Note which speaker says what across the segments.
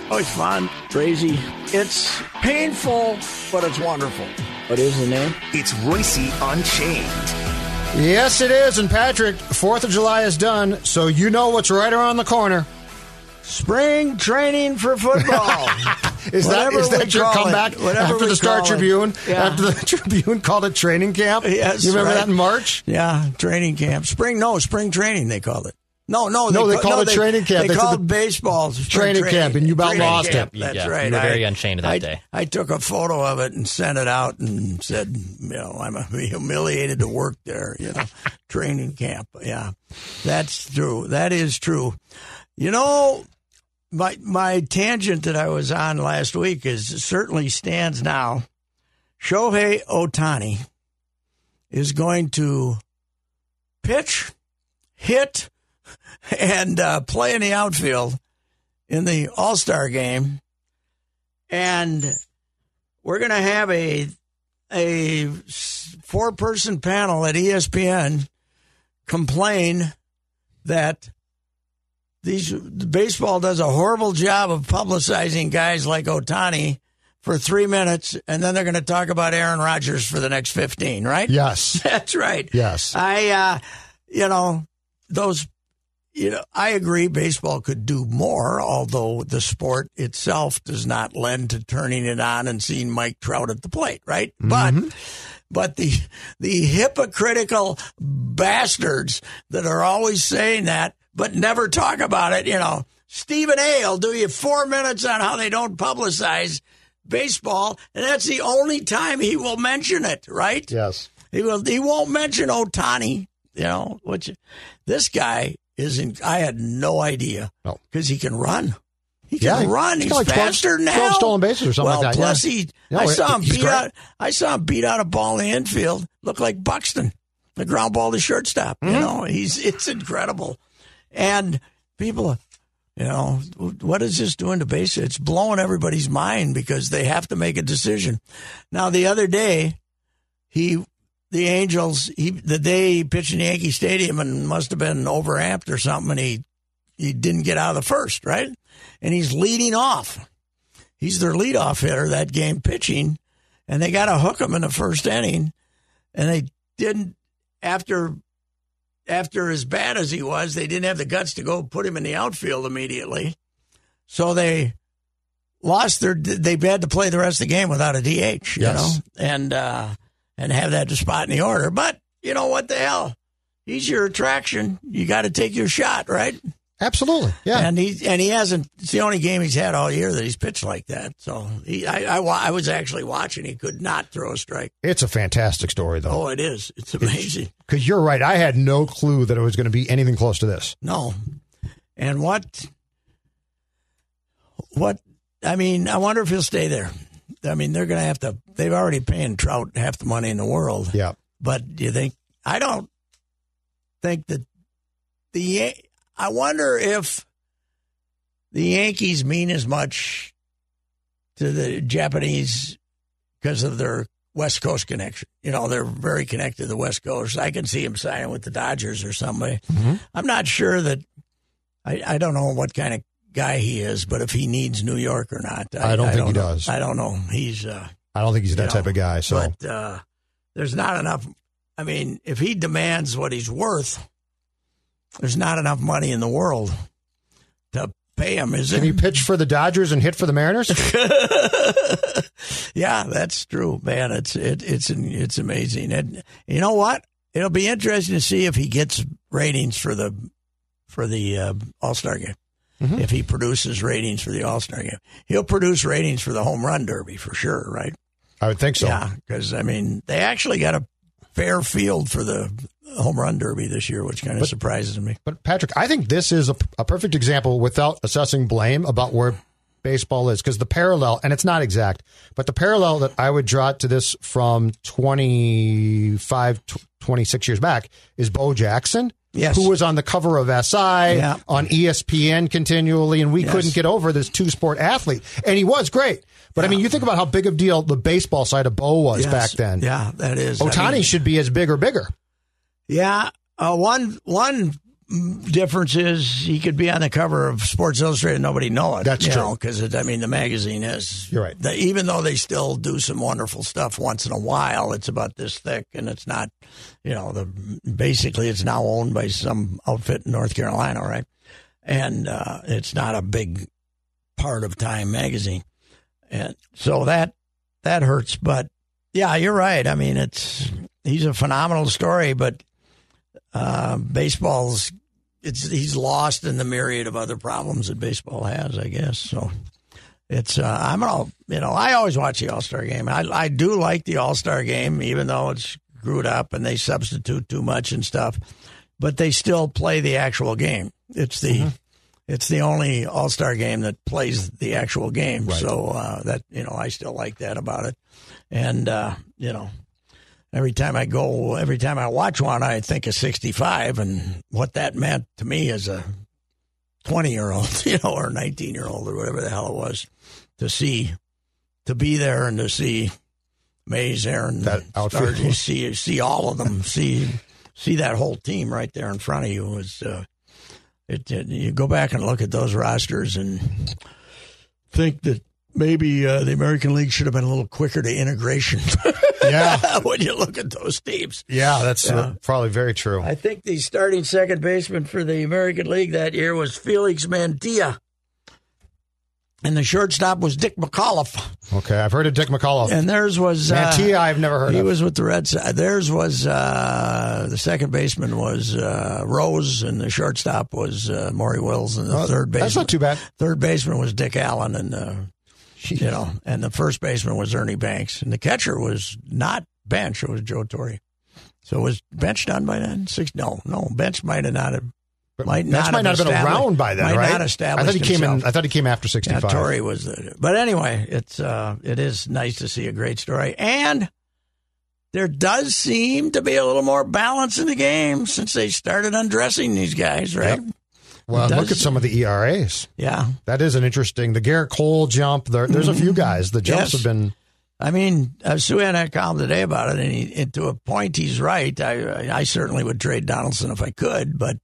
Speaker 1: Oh, it's fun, crazy. It's painful, but it's wonderful. What is the name?
Speaker 2: It's Royce Unchained.
Speaker 3: Yes, it is. And Patrick, 4th of July is done, so you know what's right around the corner.
Speaker 1: Spring training for football.
Speaker 3: Is that your comeback after the Star Tribune?
Speaker 1: Yeah.
Speaker 3: After the Tribune called it training camp?
Speaker 1: Yes,
Speaker 3: you remember that in March?
Speaker 1: Yeah, training camp. Spring training they called it. No,
Speaker 3: they called it training camp.
Speaker 1: They called baseball
Speaker 3: training camp, and you about lost it.
Speaker 1: That's right.
Speaker 4: You were very unchained that day.
Speaker 1: I took a photo of it and sent it out and said, I'm humiliated to work there, training camp. Yeah, that's true. That is true. My tangent that I was on last week certainly stands now. Shohei Ohtani is going to pitch, hit, and play in the outfield in the All-Star game. And we're going to have a 4-person panel at ESPN complain that baseball does a horrible job of publicizing guys like Ohtani for 3 minutes, and then they're going to talk about Aaron Rodgers for the next 15, right?
Speaker 3: Yes.
Speaker 1: That's right.
Speaker 3: Yes.
Speaker 1: I agree baseball could do more, although the sport itself does not lend to turning it on and seeing Mike Trout at the plate, right?
Speaker 3: Mm-hmm.
Speaker 1: But the hypocritical bastards that are always saying that but never talk about it, Stephen A. will do you 4 minutes on how they don't publicize baseball, and that's the only time he will mention it, right?
Speaker 3: Yes.
Speaker 1: He won't mention Ohtani, this guy isn't. I had no idea because he can run. He can run. He's like faster than hell.
Speaker 3: 12 stolen bases or something like that.
Speaker 1: Plus I saw him beat out a ball in the infield. Looked like Buxton, the ground ball to shortstop.
Speaker 3: Mm-hmm.
Speaker 1: It's incredible. And people, what is this doing to base? It's blowing everybody's mind because they have to make a decision. Now, the other day, the Angels, the day he pitched in Yankee Stadium and must have been overamped or something, and he didn't get out of the first, right? And he's leading off. He's their leadoff hitter that game pitching, and they got to hook him in the first inning, and they didn't, after as bad as he was, they didn't have the guts to go put him in the outfield immediately. So they lost they had to play the rest of the game without a DH, and have that spot in the order. But, what the hell? He's your attraction. You got to take your shot, right?
Speaker 3: Absolutely, yeah.
Speaker 1: And he hasn't. It's the only game he's had all year that he's pitched like that. So I was actually watching. He could not throw a strike.
Speaker 3: It's a fantastic story, though.
Speaker 1: Oh, it is. It's amazing.
Speaker 3: Because you're right. I had no clue that it was going to be anything close to this.
Speaker 1: No. And what? I wonder if he'll stay there. They're going to have to. They've already paying Trout half the money in the world.
Speaker 3: Yeah.
Speaker 1: But do you think? I don't think that I wonder if the Yankees mean as much to the Japanese because of their West Coast connection. They're very connected to the West Coast. I can see him signing with the Dodgers or somebody. Mm-hmm. I'm not sure that I don't know what kind of guy he is, but if he needs New York or not.
Speaker 3: I don't think he does.
Speaker 1: I don't know.
Speaker 3: I don't think he's that type of guy. So,
Speaker 1: but there's not enough. If he demands what he's worth, there's not enough money in the world to pay him, is there?
Speaker 3: Can he pitch for the Dodgers and hit for the Mariners?
Speaker 1: Yeah, that's true, man. It's amazing. And you know what? It'll be interesting to see if he gets ratings for the All-Star game. Mm-hmm. If he produces ratings for the All-Star game, he'll produce ratings for the Home Run Derby for sure, right?
Speaker 3: I would think so.
Speaker 1: Yeah, because they actually got a fair field for the Home Run Derby this year, which kind of surprises me. But
Speaker 3: Patrick, I think this is a perfect example without assessing blame about where baseball is, because the parallel, and it's not exact, but the parallel that I would draw to this from 26 years back is Bo Jackson.
Speaker 1: Yes.
Speaker 3: Who was on the cover of SI, on ESPN continually, and we couldn't get over this two-sport athlete. And he was great. But, you think about how big of a deal the baseball side of Bo was back then.
Speaker 1: Yeah, that is.
Speaker 3: Ohtani should be as big or bigger.
Speaker 1: Yeah. One difference is he could be on the cover of Sports Illustrated and nobody know it.
Speaker 3: That's true.
Speaker 1: Because, I mean, the magazine is.
Speaker 3: You're right.
Speaker 1: Even though they still do some wonderful stuff once in a while, it's about this thick, and it's not, basically it's now owned by some outfit in North Carolina, right? And it's not a big part of Time magazine. And so that hurts. But, yeah, you're right. I mean, he's a phenomenal story, but baseball's he's lost in the myriad of other problems that baseball has, I guess. So it's I always watch the All-Star game. I do like the All-Star game, even though it's screwed up and they substitute too much and stuff. But they still play the actual game. It's the only All-Star game that plays the actual game. Right. So I still like that about it. And every time I watch one, I think of 65 and what that meant to me as a 20-year-old, or 19-year-old or whatever the hell it was, to be there and to see Mays, Aaron,
Speaker 3: that outfit,
Speaker 1: see all of them, see that whole team right there in front of you. Was you go back and look at those rosters and think that maybe the American League should have been a little quicker to integration.
Speaker 3: Yeah.
Speaker 1: When you look at those teams.
Speaker 3: Yeah, that's probably very true.
Speaker 1: I think the starting second baseman for the American League that year was Felix Mantilla. And the shortstop was Dick McAuliffe.
Speaker 3: Okay, I've heard of Dick McAuliffe.
Speaker 1: And theirs was...
Speaker 3: Mantilla, I've never heard of.
Speaker 1: He was with the Red Sox. Theirs was... the second baseman was Rose, and the shortstop was Maury Wills, and the third baseman...
Speaker 3: That's not too bad.
Speaker 1: Third baseman was Dick Allen, and... and the first baseman was Ernie Banks. And the catcher was not Bench, it was Joe Torre. So was Bench done by then? No, Bench might not have been
Speaker 3: around by then, right?
Speaker 1: Not established
Speaker 3: I thought he came after 65.
Speaker 1: Yeah, Torre was but anyway, it is nice to see a great story. And there does seem to be a little more balance in the game since they started undressing these guys, right? Yep.
Speaker 3: Well, look at some of the ERAs.
Speaker 1: Yeah.
Speaker 3: That is an interesting. The Garrett Cole jump, there's a few guys. The jumps have been.
Speaker 1: I mean, Sue had a column today about it, and to a point, he's right. I certainly would trade Donaldson if I could, but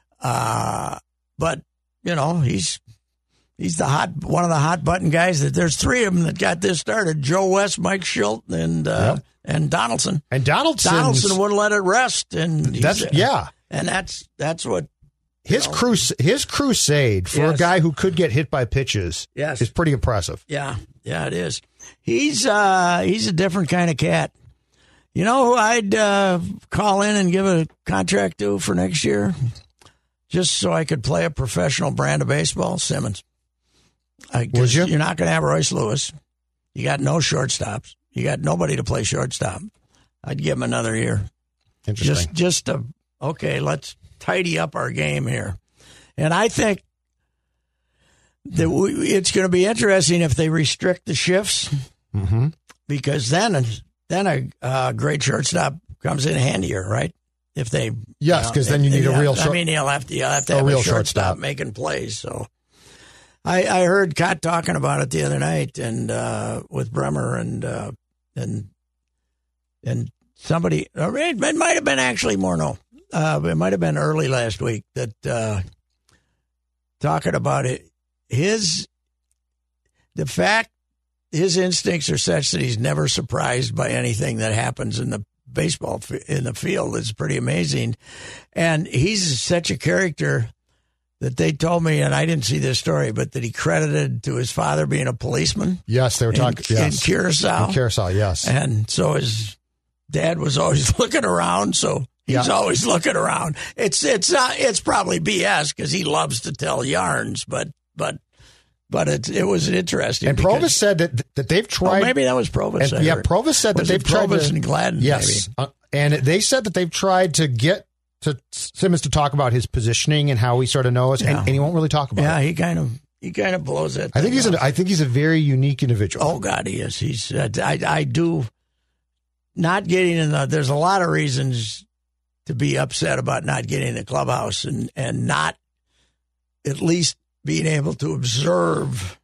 Speaker 1: he's one of the hot button guys. That there's three of them that got this started: Joe West, Mike Schilt, and Donaldson.
Speaker 3: And Donaldson
Speaker 1: wouldn't let it rest, and that's what.
Speaker 3: His crusade for a guy who could get hit by pitches is pretty impressive.
Speaker 1: Yeah, it is. He's a different kind of cat. You know who I'd call in and give a contract to for next year, just so I could play a professional brand of baseball? Simmons.
Speaker 3: Would you?
Speaker 1: You're not going to have Royce Lewis. You got no shortstops. You got nobody to play shortstop. I'd give him another year.
Speaker 3: Interesting.
Speaker 1: Let's tidy up our game here. And I think that it's going to be interesting if they restrict the shifts, because then a great shortstop comes in handier, right? If they
Speaker 3: because then you need a real
Speaker 1: shortstop. I mean, you'll have to have a real shortstop making plays. So I heard Cott talking about it the other night, and with Bremer and somebody. It might have been actually Morneau. It might have been early last week that talking about it. His instincts are such that he's never surprised by anything that happens in the baseball in the field. Is pretty amazing, and he's such a character that they told me, and I didn't see this story, but that he credited to his father being a policeman.
Speaker 3: Yes, they were talking
Speaker 1: in Curacao.
Speaker 3: In Curacao, yes,
Speaker 1: and so his dad was always looking around. So. He's always looking around. It's probably BS because he loves to tell yarns, but it was interesting.
Speaker 3: And Provis said that they've tried.
Speaker 1: Maybe that was Provis.
Speaker 3: Provis said that they've tried.
Speaker 1: Provis and Gladden.
Speaker 3: Yes, and they said that they've tried to get to Simmons to talk about his positioning and how he sort of knows, and he won't really talk about it.
Speaker 1: Yeah, he kind of blows it.
Speaker 3: I think he's a very unique individual.
Speaker 1: Oh God, he is. He's. I do. Not getting in there's a lot of reasons to be upset about not getting in the clubhouse and not at least being able to observe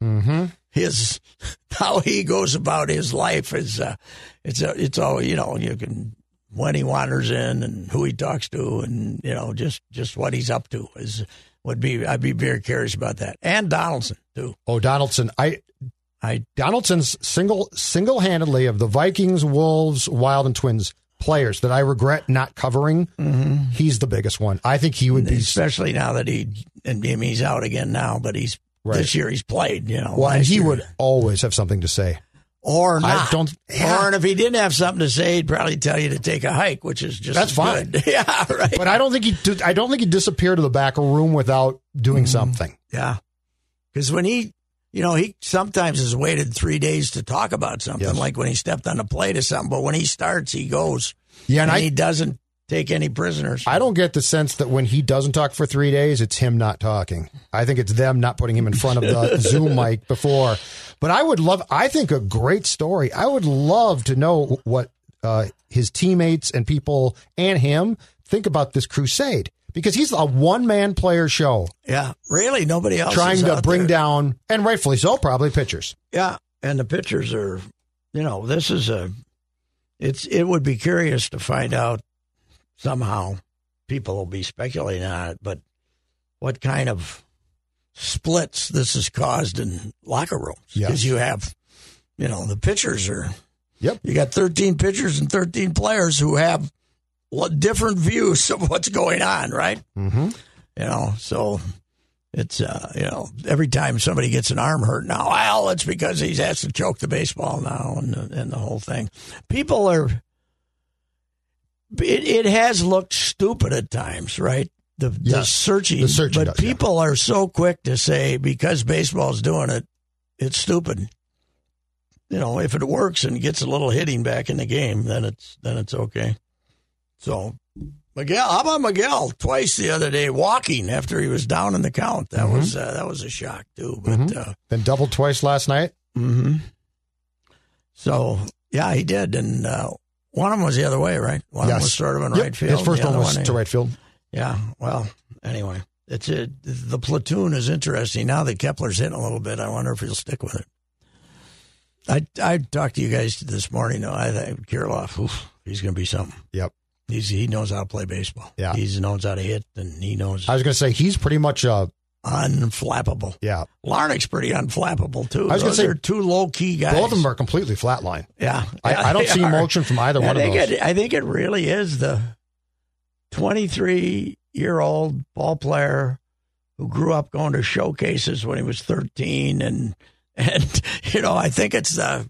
Speaker 1: how he goes about his life. It's all, you can when he wanders in and who he talks to, and just what he's up to I'd be very curious about that. And Donaldson too.
Speaker 3: Oh, Donaldson, Donaldson's single-handedly of the Vikings, Wolves, Wild, and Twins players that I regret not covering. Mm-hmm. He's the biggest one. I think he would be,
Speaker 1: especially now that he's out again now, but this year he's played.
Speaker 3: Well, and he would always have something to say.
Speaker 1: Or not. Or if he didn't have something to say, he'd probably tell you to take a hike, which is just
Speaker 3: fine.
Speaker 1: Good. Yeah, right.
Speaker 3: But I don't think he'd disappear to the back room without doing something.
Speaker 1: Yeah, because when he sometimes has waited 3 days to talk about something, like when he stepped on the plate or something. But when he starts, he goes. Yeah, and he doesn't take any prisoners.
Speaker 3: I don't get the sense that when he doesn't talk for 3 days, it's him not talking. I think it's them not putting him in front of the Zoom mic before. But I think a great story. I would love to know what his teammates and people and him think about this crusade. Because he's a one-man player show.
Speaker 1: Yeah, really, nobody else
Speaker 3: trying
Speaker 1: is
Speaker 3: to
Speaker 1: out
Speaker 3: bring
Speaker 1: there.
Speaker 3: down, and rightfully so, probably pitchers.
Speaker 1: Yeah, and the pitchers are, this is it would be curious to find out somehow. People will be speculating on it, but what kind of splits this has caused in locker rooms? Because you have, the pitchers are.
Speaker 3: Yep.
Speaker 1: You got 13 pitchers and 13 players who have different views of what's going on, right?
Speaker 3: Mm-hmm.
Speaker 1: So it's, every time somebody gets an arm hurt now, well, it's because he has to choke the baseball now and the whole thing. People are, it has looked stupid at times, right? The searching, but people are so quick to say because baseball's doing it, it's stupid. If it works and gets a little hitting back in the game, then it's okay. So, Miguel, how about Miguel? Twice the other day walking after he was down in the count. That was a shock too. But
Speaker 3: then doubled twice last night.
Speaker 1: Mm-hmm. So yeah, he did, and one of them was the other way, right? One of them was sort of in right field.
Speaker 3: His first one was to right field.
Speaker 1: Yeah. Well, anyway, the platoon is interesting now that Kepler's hitting a little bit. I wonder if he'll stick with it. I talked to you guys this morning. Though I think Kirilloff, he's going to be something.
Speaker 3: Yep.
Speaker 1: He knows how to play baseball. Yeah. He knows how to hit, and he knows.
Speaker 3: I was going to say, he's pretty much
Speaker 1: unflappable.
Speaker 3: Yeah.
Speaker 1: Larnach's pretty unflappable, too.
Speaker 3: I was going to say,
Speaker 1: they're two low-key guys.
Speaker 3: Both of them are completely flatline.
Speaker 1: Yeah.
Speaker 3: I don't see motion from either one of those.
Speaker 1: I think it really is the 23-year-old ball player who grew up going to showcases when he was 13, and I think it's the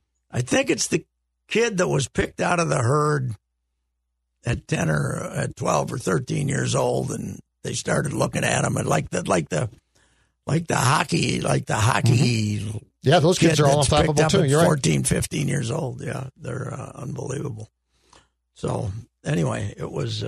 Speaker 1: kid that was picked out of the herd at 10 or at 12 or 13 years old, and they started looking at him and like the hockey. Mm-hmm.
Speaker 3: Yeah, those kids are all unflappable too. You're
Speaker 1: 14, 15 years old. Yeah, they're unbelievable. So anyway, it was,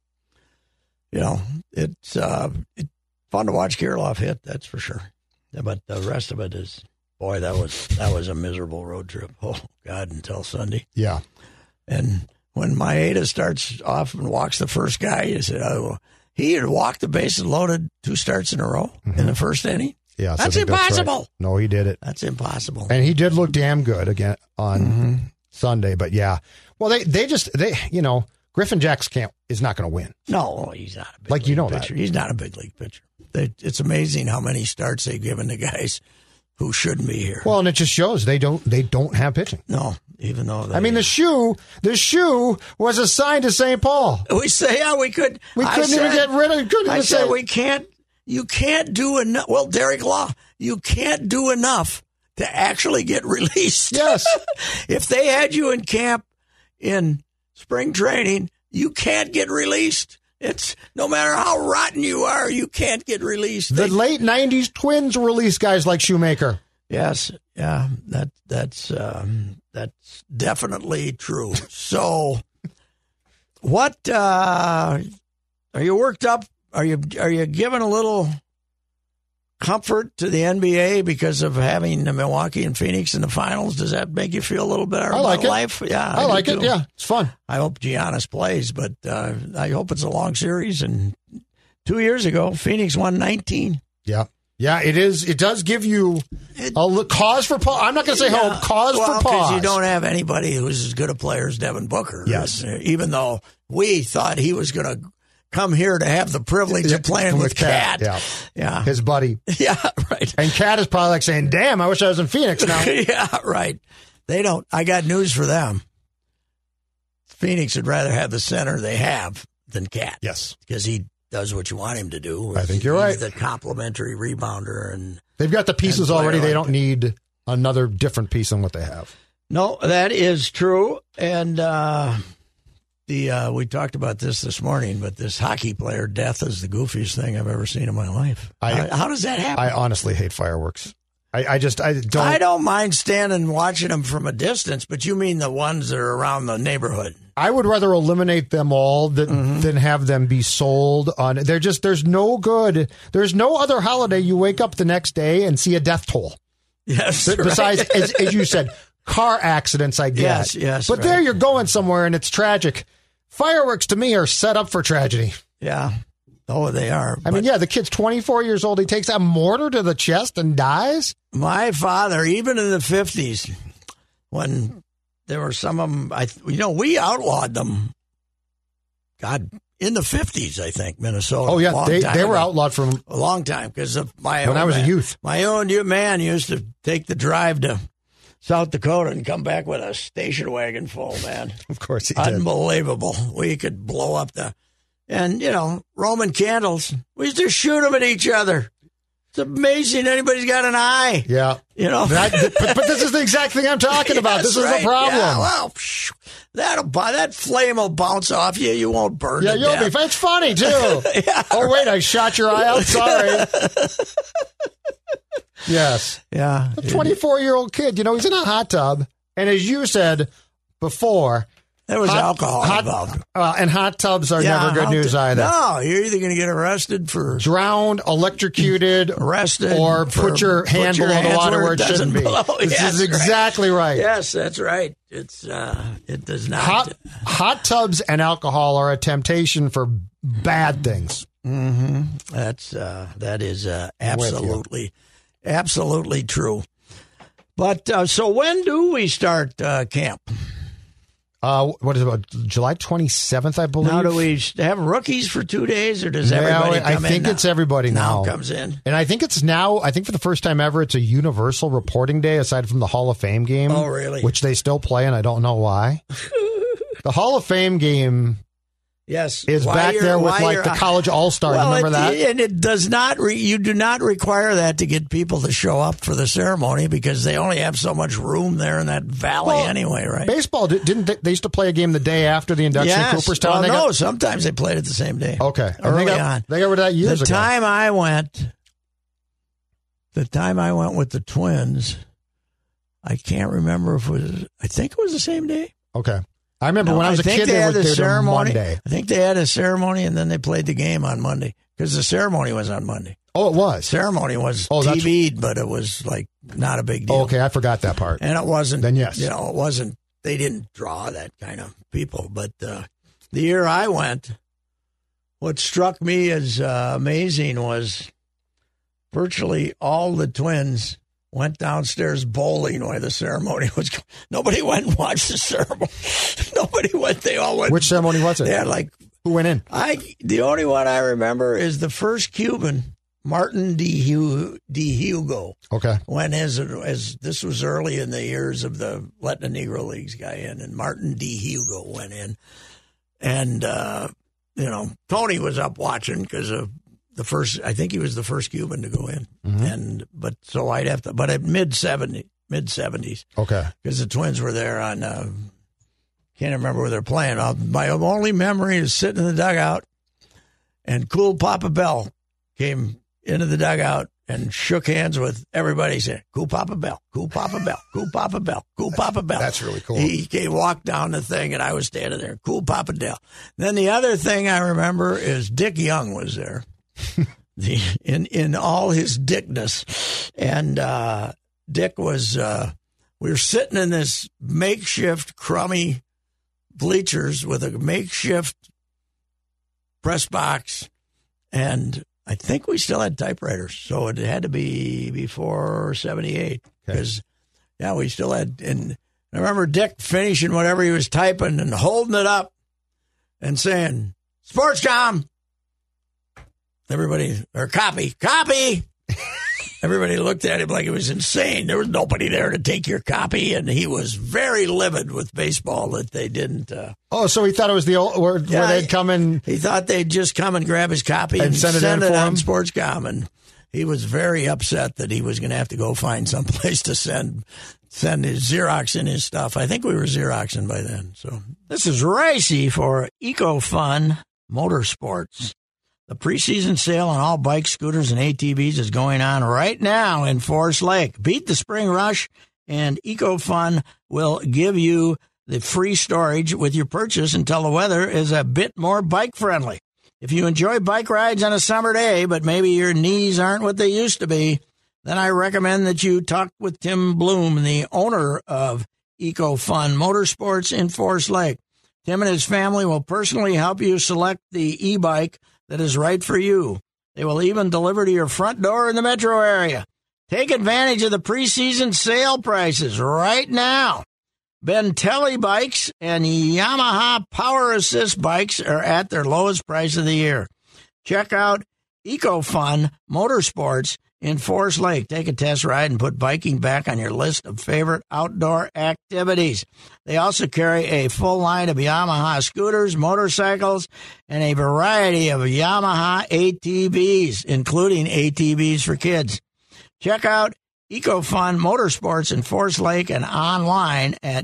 Speaker 1: it's fun to watch Kirilloff hit. That's for sure. But the rest of it is, boy, that was a miserable road trip. Oh God, until Sunday.
Speaker 3: Yeah,
Speaker 1: and when Maeda starts off and walks the first guy, you said, he had walked the bases loaded 2 starts in a row in the first inning.
Speaker 3: Yeah,
Speaker 1: that's impossible.
Speaker 3: That's right. No, he did it.
Speaker 1: That's impossible.
Speaker 3: And he did look damn good again on Sunday. But yeah, well, they Griffin Jacks is not going to win.
Speaker 1: No, he's not a big league pitcher. He's not a big league pitcher. It's amazing how many starts they've given to guys who shouldn't be here.
Speaker 3: Well, and it just shows they don't have pitching.
Speaker 1: No, even though
Speaker 3: the shoe was assigned to St. Paul.
Speaker 1: We say, we couldn't even get rid of it. I said we can't. You can't do enough. Well, Derek Law, you can't do enough to actually get released.
Speaker 3: Yes.
Speaker 1: If they had you in camp in spring training, you can't get released. It's no matter how rotten you are, you can't get released.
Speaker 3: The late 90s Twins released guys like Shoemaker.
Speaker 1: Yes. Yeah. That's definitely true. So what, are you worked up? Are you giving a little comfort to the NBA because of having the Milwaukee and Phoenix in the finals? Does that make you feel a little better about life? Yeah,
Speaker 3: I like it. Yeah, it's fun.
Speaker 1: I hope Giannis plays, but I hope it's a long series. And 2 years ago, Phoenix won 19.
Speaker 3: Yeah. Yeah, it is. It does give you a cause for pause. I'm not going to say hope. Cause for pause.
Speaker 1: Because you don't have anybody who's as good a player as Devin Booker.
Speaker 3: Yes.
Speaker 1: Even though we thought he was going to come here to have the privilege of playing with Cat.
Speaker 3: Yeah. His buddy.
Speaker 1: Yeah, right.
Speaker 3: And Cat is probably like saying, damn, I wish I was in Phoenix now.
Speaker 1: Yeah, right. They don't. I got news for them. Phoenix would rather have the center they have than Cat.
Speaker 3: Yes.
Speaker 1: Because he does what you want him to do.
Speaker 3: I think you're right.
Speaker 1: He's the complimentary rebounder. And
Speaker 3: they've got the pieces already. They don't need another different piece than what they have.
Speaker 1: No, that is true. And we talked about this morning, but this hockey player death is the goofiest thing I've ever seen in my life. How does that happen?
Speaker 3: I honestly hate fireworks. I don't.
Speaker 1: I don't mind standing and watching them from a distance, but you mean the ones that are around the neighborhood?
Speaker 3: I would rather eliminate them all than have them be sold on. There's no good. There's no other holiday you wake up the next day and see a death toll.
Speaker 1: Yes.
Speaker 3: Besides, as you said, car accidents, I get.
Speaker 1: Yes.
Speaker 3: But there you're going somewhere and it's tragic. Fireworks to me are set up for tragedy.
Speaker 1: Yeah. Oh, they are.
Speaker 3: I mean, the kid's 24 years old. He takes a mortar to the chest and dies.
Speaker 1: My father, even in the 50s, when there were some of them, we outlawed them. God, in the 50s, I think, Minnesota.
Speaker 3: Oh, yeah. They were outlawed for
Speaker 1: a long time because of
Speaker 3: when I was a youth.
Speaker 1: My own man used to take the drive to South Dakota and come back with a station wagon full, man.
Speaker 3: Of course he did.
Speaker 1: Unbelievable. We could blow up and, Roman candles. We used to shoot them at each other. It's amazing anybody's got an eye.
Speaker 3: Yeah. But this is the exact thing I'm talking about.
Speaker 1: Yes,
Speaker 3: this is the problem.
Speaker 1: Yeah, well, that flame will bounce off you. You won't burn to
Speaker 3: you'll
Speaker 1: death.
Speaker 3: be. It's funny, too. Yeah, wait, I shot your eye out. Sorry. Yes.
Speaker 1: Yeah.
Speaker 3: A 24-year-old kid, he's in a hot tub. And as you said before,
Speaker 1: there was alcohol involved.
Speaker 3: And hot tubs are never good news either.
Speaker 1: No, you're either going to get arrested for...
Speaker 3: drowned, electrocuted,
Speaker 1: arrested,
Speaker 3: or put your hand below the water where it shouldn't be. This is exactly right.
Speaker 1: Yes, that's right. It does not...
Speaker 3: Hot tubs and alcohol are a temptation for bad things.
Speaker 1: Mm-hmm. That is absolutely true. But so when do we start camp?
Speaker 3: What is it, about July 27th, I believe?
Speaker 1: Now, do we have rookies for 2 days, or does everybody come in?
Speaker 3: I think it's everybody now.
Speaker 1: Comes in.
Speaker 3: And I think it's now, for the first time ever, it's a universal reporting day aside from the Hall of Fame game.
Speaker 1: Oh, really?
Speaker 3: Which they still play, and I don't know why. The Hall of Fame game...
Speaker 1: Yes,
Speaker 3: is back there with the college all-star. Remember that?
Speaker 1: And it does not. You do not require that to get people to show up for the ceremony because they only have so much room there in that valley anyway, right?
Speaker 3: Baseball didn't they used to play a game the day after the induction in Cooperstown?
Speaker 1: No, sometimes they played it the same day.
Speaker 3: Okay,
Speaker 1: early on.
Speaker 3: They got rid of that years ago. The time I went
Speaker 1: with the Twins, I can't remember if it was. I think it was the same day.
Speaker 3: Okay. I remember when I was a kid, they had the ceremony.
Speaker 1: I think they had a ceremony, and then they played the game on Monday because the ceremony was on Monday.
Speaker 3: Oh, it was?
Speaker 1: Ceremony was TV'd, but it was not a big deal.
Speaker 3: Oh, okay, I forgot that part.
Speaker 1: And it wasn't.
Speaker 3: Then yes.
Speaker 1: It wasn't. They didn't draw that kind of people. But the year I went, what struck me as amazing was virtually all the Twins went downstairs bowling while the ceremony was going. Nobody went and watched the ceremony. Nobody went. They all went.
Speaker 3: Which ceremony was it?
Speaker 1: They had
Speaker 3: who went in?
Speaker 1: The only one I remember is the first Cuban, Martin D. Hugo.
Speaker 3: Okay.
Speaker 1: When as this was early in the years of the letting the Negro Leagues guy in, and Martin D. Hugo went in, and Tony was up watching because of. I think he was the first Cuban to go in, but I'd have to, but at mid 70s,
Speaker 3: okay,
Speaker 1: because the Twins were there on, can't remember where they're playing. My only memory is sitting in the dugout, and Cool Papa Bell came into the dugout and shook hands with everybody. He said, "Cool Papa Bell, Cool Papa Bell, Cool Papa Bell, Cool Papa Bell."
Speaker 3: That's really cool.
Speaker 1: He walked down the thing, and I was standing there, Cool Papa Dell. Then the other thing I remember is Dick Young was there. in all his dickness, and Dick was. We were sitting in this makeshift crummy bleachers with a makeshift press box, and I think we still had typewriters, so it had to be before 78. Because, we still had, and I remember Dick finishing whatever he was typing and holding it up and saying, Sportscom. Everybody, or copy. Everybody looked at him like it was insane. There was nobody there to take your copy, and he was very livid with baseball that they didn't.
Speaker 3: So he thought it was the old where they'd come in.
Speaker 1: He thought they'd just come and grab his copy and send it on Sportscom, and he was very upset that he was going to have to go find some place to send his Xerox in his stuff. I think we were Xeroxing by then. So this is Ricey for EcoFun Motorsports. The preseason sale on all bikes, scooters, and ATVs is going on right now in Forest Lake. Beat the spring rush, and EcoFun will give you the free storage with your purchase until the weather is a bit more bike-friendly. If you enjoy bike rides on a summer day, but maybe your knees aren't what they used to be, then I recommend that you talk with Tim Bloom, the owner of EcoFun Motorsports in Forest Lake. Tim and his family will personally help you select the e-bike that is right for you. They will even deliver to your front door in the metro area. Take advantage of the preseason sale prices right now. Bentelli bikes and Yamaha Power Assist bikes are at their lowest price of the year. Check out EcoFun Motorsports in Forest Lake. Take a test ride and put biking back on your list of favorite outdoor activities. They also carry a full line of Yamaha scooters, motorcycles, and a variety of Yamaha ATVs, including ATVs for kids. Check out EcoFun Motorsports in Forest Lake and online at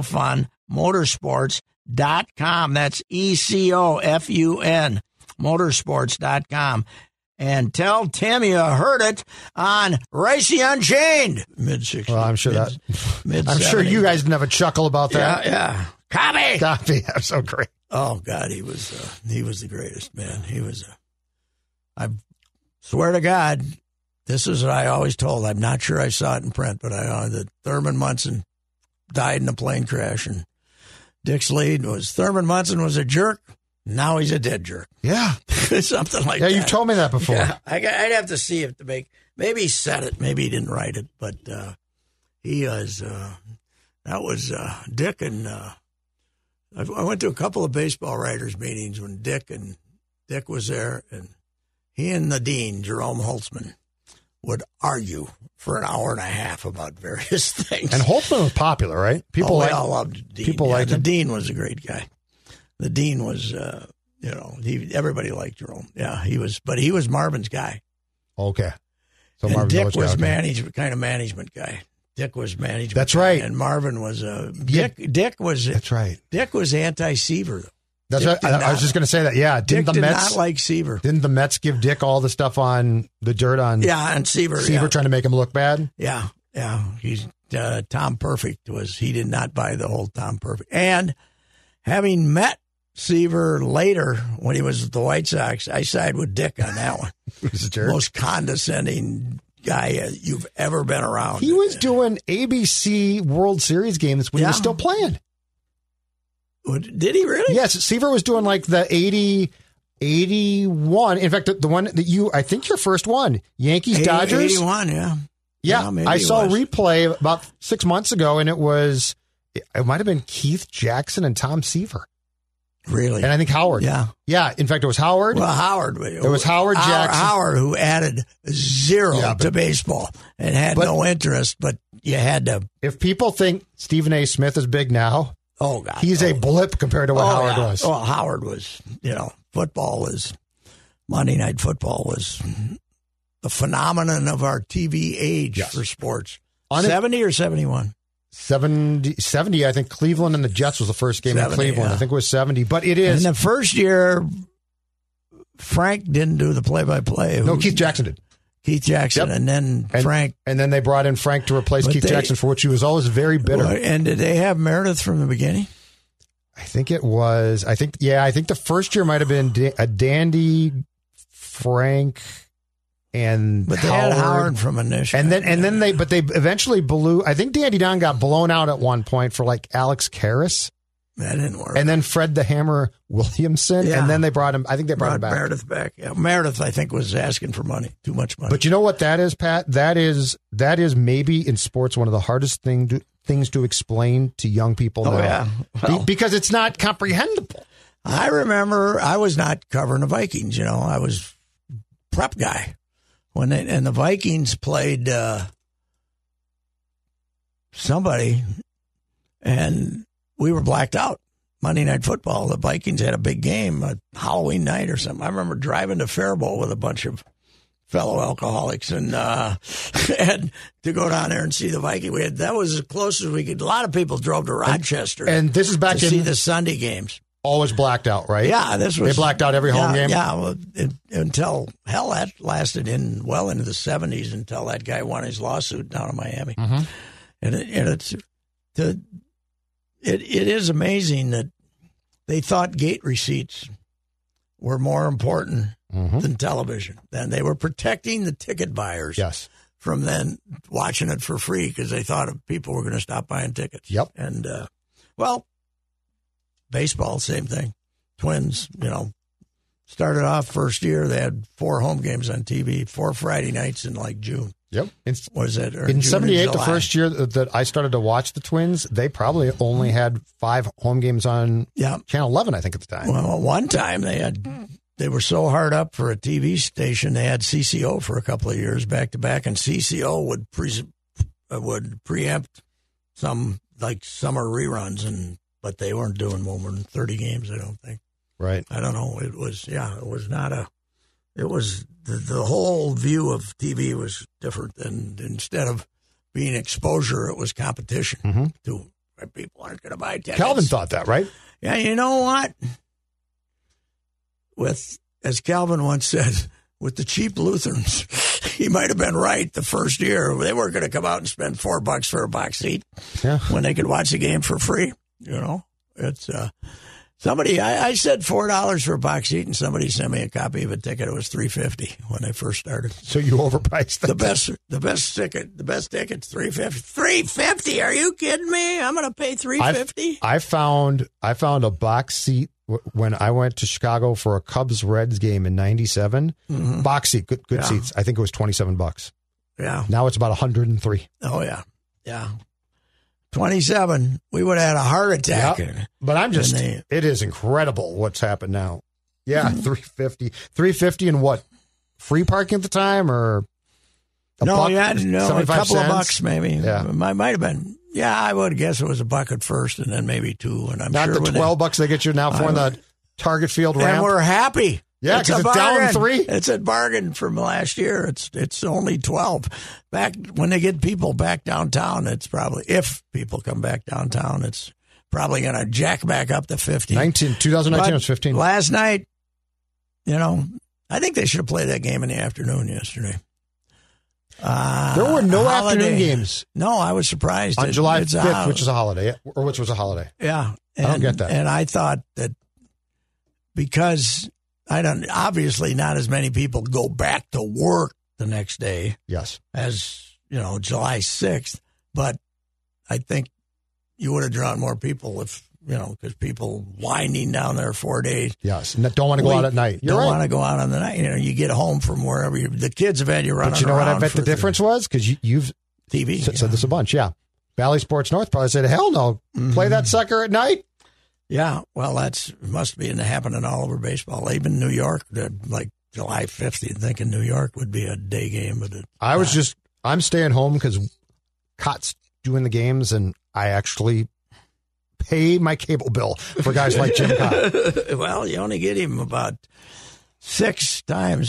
Speaker 1: EcoFunMotorsports.com. That's ECOFUN Motorsports.com. And tell Tim you heard it on Ricey Unchained. Mid-60s.
Speaker 3: Well, I'm sure I'm sure you guys didn't have a chuckle about that.
Speaker 1: Yeah. Copy.
Speaker 3: That's so great.
Speaker 1: Oh, God, he was the greatest, man. I swear to God, this is what I always told. I'm not sure I saw it in print, but that Thurman Munson died in a plane crash, and Dick's lead was Thurman Munson was a jerk. Now he's a dead jerk.
Speaker 3: Yeah.
Speaker 1: Something like that.
Speaker 3: Yeah, you've told me that before.
Speaker 1: Yeah, I'd have to see if maybe he said it, maybe he didn't write it, but he was, that was Dick and, I went to a couple of baseball writers meetings when Dick was there, and he and the dean, Jerome Holtzman, would argue for an hour and a half about various things.
Speaker 3: And Holtzman was popular, right?
Speaker 1: People all loved Dean.
Speaker 3: People liked him.
Speaker 1: The dean was a great guy. The dean was, everybody liked Jerome. Yeah, he was Marvin's guy.
Speaker 3: Okay. So
Speaker 1: and Dick was kind of management guy. Dick was management.
Speaker 3: That's right.
Speaker 1: And Marvin was Dick was.
Speaker 3: That's right.
Speaker 1: Dick was anti-Seaver.
Speaker 3: That's right. I was just going to say that. Yeah.
Speaker 1: Dick did not like Seaver.
Speaker 3: Didn't the Mets give Dick all the stuff on the dirt on?
Speaker 1: Yeah, and Seaver.
Speaker 3: Seaver trying to make him look bad.
Speaker 1: Yeah. He's Tom Perfect he did not buy the whole Tom Perfect. And having met Seaver later when he was with the White Sox, I side with Dick on that one.
Speaker 3: He's a jerk.
Speaker 1: Most condescending guy you've ever been around.
Speaker 3: He was doing ABC World Series games when he was still playing.
Speaker 1: Did he really?
Speaker 3: Yes, Seaver was doing like the 81. In fact, the one that I think your first one, Yankees, Dodgers.
Speaker 1: 81, yeah.
Speaker 3: Yeah, I saw a replay about 6 months ago, and it might have been Keith Jackson and Tom Seaver.
Speaker 1: Really?
Speaker 3: And I think Howard.
Speaker 1: Yeah.
Speaker 3: Yeah. In fact, it was Howard.
Speaker 1: Well, Howard.
Speaker 3: It was Howard Jackson.
Speaker 1: Howard who added zero to baseball and had no interest, but you had to.
Speaker 3: If people think Stephen A. Smith is big now,
Speaker 1: oh, God.
Speaker 3: He's a blip compared to what Howard was.
Speaker 1: Oh, Howard was, Monday Night Football was the phenomenon of our TV age for sports. 70 or 71?
Speaker 3: 70, I think Cleveland and the Jets was the first game 70, in Cleveland. I think it was 70, but it is.
Speaker 1: In the first year, Frank didn't do the play-by-play.
Speaker 3: No, Keith Jackson did.
Speaker 1: Keith Jackson, and then Frank.
Speaker 3: And then they brought in Frank to replace Keith Jackson, for which he was always very bitter.
Speaker 1: And did they have Meredith from the beginning?
Speaker 3: I think it was. I think the first year might have been a Dandy, Frank,
Speaker 1: but they had Howard from initial,
Speaker 3: and then they eventually blew. I think Dandy Don got blown out at one point for like Alex Karras.
Speaker 1: That didn't work.
Speaker 3: And then Fred the Hammer Williamson,
Speaker 1: Yeah.
Speaker 3: and then they brought him. I think they brought him back.
Speaker 1: Meredith back. Yeah, Meredith, I think, was asking for money, too much money.
Speaker 3: But you know what that is, Pat? That is maybe in sports one of the hardest things to explain to young people now.
Speaker 1: Yeah. Well,
Speaker 3: Because it's not comprehensible.
Speaker 1: I remember I was not covering the Vikings. I was prep guy and the Vikings played somebody, and we were blacked out. Monday Night Football. The Vikings had a big game, a Halloween night or something. I remember driving to Faribault with a bunch of fellow alcoholics and to go down there and see the Vikings. That was as close as we could. A lot of people drove to Rochester,
Speaker 3: and this is back
Speaker 1: to
Speaker 3: in
Speaker 1: see the Sunday games.
Speaker 3: Always blacked out, right?
Speaker 1: Yeah, they
Speaker 3: blacked out every home game.
Speaker 1: Yeah, well, until that lasted well into the 70s until that guy won his lawsuit down in Miami.
Speaker 3: Mm-hmm.
Speaker 1: And it is amazing that they thought gate receipts were more important than television. Then they were protecting the ticket buyers from then watching it for free because they thought people were going to stop buying tickets.
Speaker 3: Yep.
Speaker 1: And, baseball, same thing. Twins, started off first year, they had 4 home games on TV, 4 Friday nights in like June.
Speaker 3: Yep.
Speaker 1: Was that
Speaker 3: in 78, the first year that I started to watch the Twins, they probably only had 5 home games on Channel 11, I think, at the time.
Speaker 1: Well, one time they were so hard up for a TV station, they had CCO for a couple of years back to back, and CCO would preempt some like summer reruns, but they weren't doing more than 30 games, I don't think.
Speaker 3: Right.
Speaker 1: I don't know. It was the whole view of TV was different, and instead of being exposure, it was competition. People aren't going to buy tickets.
Speaker 3: Calvin thought that, right?
Speaker 1: Yeah, you know what? As Calvin once said, with the cheap Lutherans, he might have been right the first year. They weren't going to come out and spend $4 for a box seat when they could watch the game for free. It's somebody. I said $4 for a box seat, and somebody sent me a copy of a ticket. It was $3.50 when they first started.
Speaker 3: So you overpriced
Speaker 1: the best ticket. The best ticket's $3.50. $3.50? Are you kidding me? I'm going to pay $3.50.
Speaker 3: I found a box seat when I went to Chicago for a Cubs-Reds game in '97. Box seat, good seats. I think it was $27.
Speaker 1: Yeah.
Speaker 3: Now it's about $103.
Speaker 1: Oh yeah. 27, we would have had a heart attack.
Speaker 3: Yep. But it is incredible what's happened now. Yeah, $3.50 and what? Free parking at the time or
Speaker 1: a couple of bucks maybe.
Speaker 3: Yeah.
Speaker 1: Might have been. Yeah, I would guess it was $1 at first and then maybe $2. And I'm
Speaker 3: not
Speaker 1: sure
Speaker 3: the $12 they get you now for the Target Field ramp.
Speaker 1: And we're happy.
Speaker 3: Yeah, because it's down 3.
Speaker 1: It's a bargain from last year. It's only 12. Back when they get people back downtown, it's probably, if people come back downtown, it's probably going to jack back up to 15.
Speaker 3: 2019 was 15.
Speaker 1: Last night, I think they should have played that game in the afternoon yesterday.
Speaker 3: There were no afternoon games.
Speaker 1: No, I was surprised.
Speaker 3: On July 5th, which is a holiday, or which was a holiday.
Speaker 1: Yeah.
Speaker 3: I don't get that.
Speaker 1: And I thought that because obviously not as many people go back to work the next day.
Speaker 3: Yes.
Speaker 1: As, July 6th. But I think you would have drawn more people if, because people winding down there 4 days.
Speaker 3: Yes. And don't want to go out at night.
Speaker 1: Don't want to go out on the night. You get home from wherever the kids have had you running around.
Speaker 3: But you know what I bet the difference was? Because you've
Speaker 1: TV
Speaker 3: said this a bunch. Yeah. Valley Sports North probably said, hell no. Play that sucker at night.
Speaker 1: Yeah, well, must be happening all over baseball. Even New York, like July 5th, you'd think in New York would be a day game. But I'm staying home because Cott's doing the games, and I actually pay my cable bill for guys like Jim Cott. Well, you only get him about 6 times,